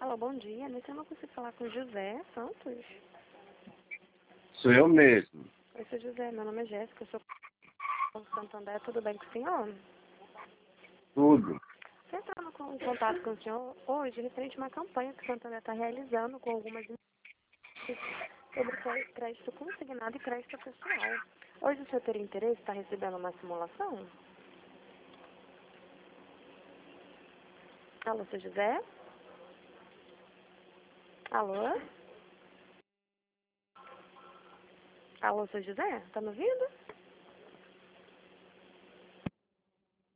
Alô, bom dia. Nesse eu não consigo falar com José Santos. Sou eu mesmo. Oi, sou José. Meu nome é Jéssica. Eu sou do Santander. Tudo bem com o senhor? Tudo. Estou entrando em contato com o senhor hoje, referente a uma campanha que o Santander está realizando com algumas sobre crédito consignado e crédito pessoal. Hoje o senhor teria interesse em estar recebendo uma simulação? Alô, seu José? Alô? Alô, seu José? Tá me ouvindo?